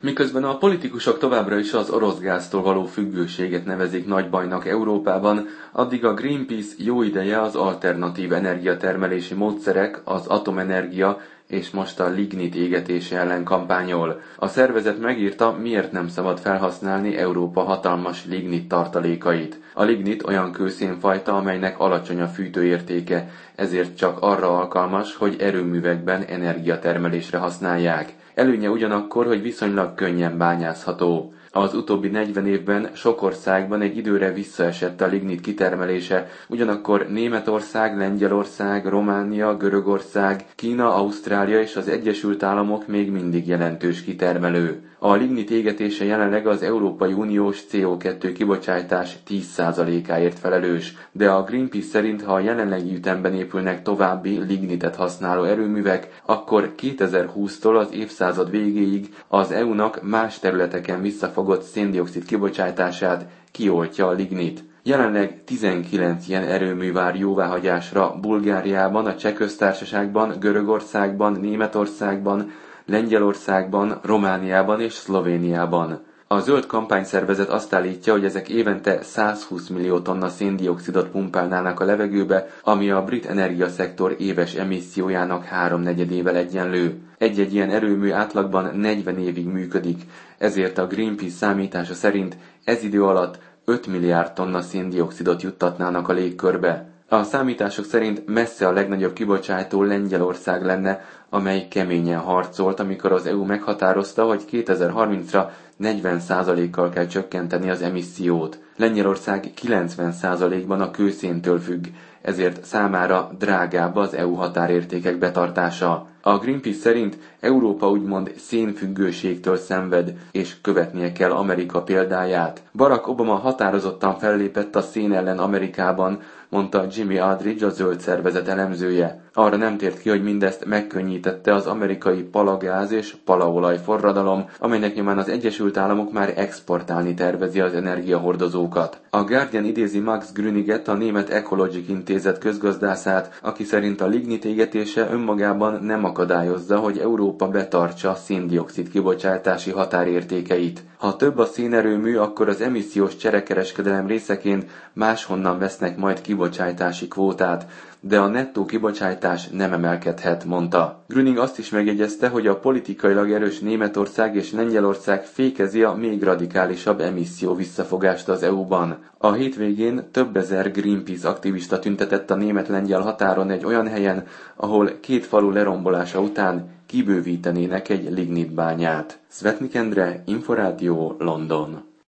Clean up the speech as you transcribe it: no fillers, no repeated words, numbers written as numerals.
Miközben a politikusok továbbra is az orosz gáztól való függőséget nevezik nagy bajnak Európában, addig a Greenpeace jó ideje az alternatív energiatermelési módszerek, az atomenergia és most a lignit égetése ellen kampányol. A szervezet megírta, miért nem szabad felhasználni Európa hatalmas lignit tartalékait. A lignit olyan kőszénfajta, amelynek alacsony a fűtőértéke, ezért csak arra alkalmas, hogy erőművekben energiatermelésre használják. Előnye ugyanakkor, hogy viszonylag könnyen bányászható. Az utóbbi 40 évben sok országban egy időre visszaesett a lignit kitermelése, ugyanakkor Németország, Lengyelország, Románia, Görögország, Kína, Ausztrália és az Egyesült Államok még mindig jelentős kitermelő. A lignit égetése jelenleg az Európai Uniós CO2 kibocsátás 10%-áért felelős, de a Greenpeace szerint, ha a jelenlegi ütemben épülnek további lignitet használó erőművek, akkor 2020-tól az évszázad végéig az EU-nak más területeken visszafogott szén-dioxid kibocsátását kioltja a lignit. Jelenleg 19 ilyen erőmű vár jóváhagyásra Bulgáriában, a Cseh Köztársaságban, Görögországban, Németországban, Lengyelországban, Romániában és Szlovéniában. A zöld kampányszervezet azt állítja, hogy ezek évente 120 millió tonna szén-dioxidot pumpálnának a levegőbe, ami a brit energiaszektor éves emissziójának 3/4-ével egyenlő. Egy-egy ilyen erőmű átlagban 40 évig működik, ezért a Greenpeace számítása szerint ez idő alatt 5 milliárd tonna szén-dioxidot juttatnának a légkörbe. A számítások szerint messze a legnagyobb kibocsátó Lengyelország lenne, amely keményen harcolt, amikor az EU meghatározta, hogy 2030-ra 40%-kal kell csökkenteni az emissziót. Lengyelország 90%-ban a kőszéntől függ, ezért számára drágább az EU határértékek betartása. A Greenpeace szerint Európa úgymond szénfüggőségtől szenved, és követnie kell Amerika példáját. Barack Obama határozottan fellépett a szén ellen Amerikában, mondta Jimmy Aldridge, a zöld szervezet elemzője. Arra nem tért ki, hogy mindezt megkönnyítette az amerikai palagáz és palaolaj forradalom, amelynek nyomán az Egyesült Államok már exportálni tervezi az energiahordozókat. A Guardian idézi Max Grüniget, a német Ecologic Intézet közgazdászát, aki szerint a lignit égetése önmagában nem akadályozza, hogy Európa betartsa a szén-dioxid kibocsátási határértékeit. Ha több a szénerőmű, akkor az emissziós cserekereskedelem részeként máshonnan vesznek majd kibocsátási kvótát, de a nettó kibocsátás nem emelkedhet, mondta. Grüning azt is megjegyezte, hogy a politikailag erős Németország és Lengyelország fékezi a még radikálisabb emisszió visszafogást az EU-ban. A hétvégén több ezer Greenpeace aktivista tüntetett a német-lengyel határon egy olyan helyen, ahol 2 falu lerombolása után kibővítenének egy lignitbányát. Szvetnik Endre, Inforádió, London.